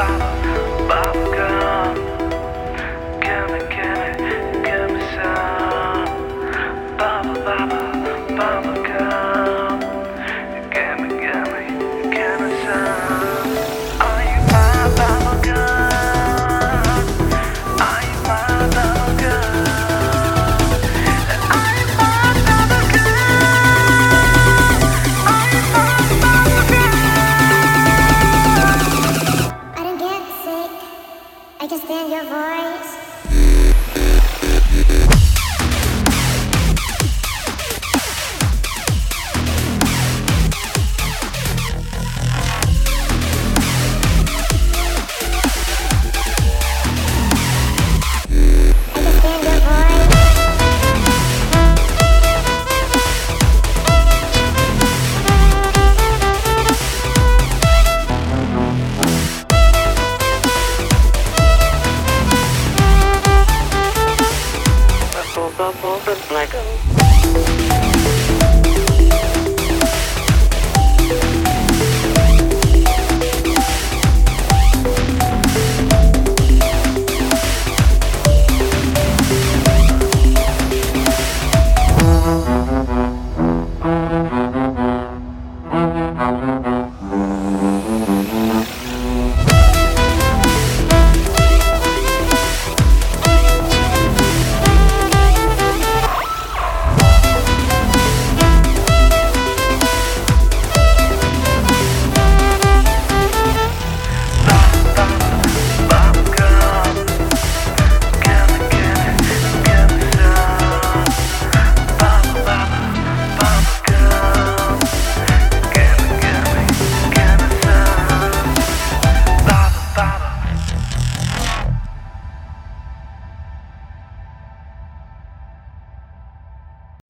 Bubblegum, give me some. Bubblegum, give me some. Are you my bubblegum? Are you my bubblegum? Are you my bubblegum? Are you my bubblegum? I don't get sick, I just stand your voice.